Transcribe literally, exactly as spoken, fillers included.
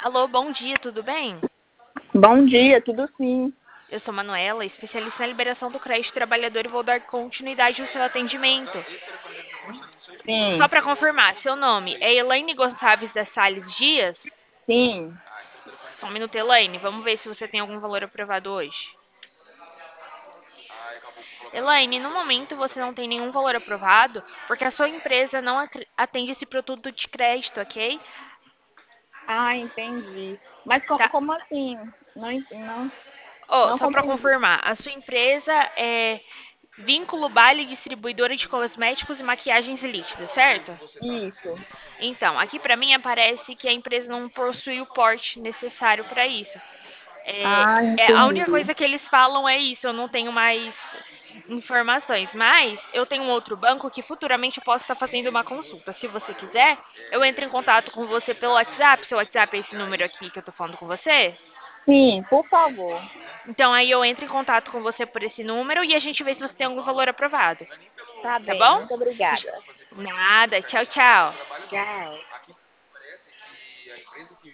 Alô, bom dia, tudo bem? Bom dia, tudo sim. Eu sou Manuela, especialista na liberação do crédito trabalhador e vou dar continuidade ao seu atendimento. Só Sim, para confirmar, seu nome é Elaine Gonçalves da Salles Dias? sim. Só um minuto, Elaine, vamos ver se você tem algum valor aprovado hoje. Elaine, no momento você não tem nenhum valor aprovado porque a sua empresa não atende esse produto de crédito, ok? Ah, entendi. Mas co- Tá? como assim? Não, en- não, Oh, não só para compreendi. confirmar, a sua empresa é Vínculo Bali Distribuidora de Cosméticos e Maquiagens Líquidas, certo? Isso. Então, aqui para mim aparece que a empresa não possui o porte necessário para isso. É, Ah, é, a entendi. única coisa que eles falam é isso, eu não tenho mais informações. Mas eu tenho um outro banco que futuramente eu posso estar fazendo uma consulta. Se você quiser, eu entro em contato com você pelo WhatsApp. Seu WhatsApp é esse número aqui que eu tô falando com você? Sim, por favor. Então aí eu entro em contato com você por esse número e a gente vê se você tem algum valor aprovado. Tá Tá bem, bom? muito obrigada. Nada. Tchau, tchau. Tchau.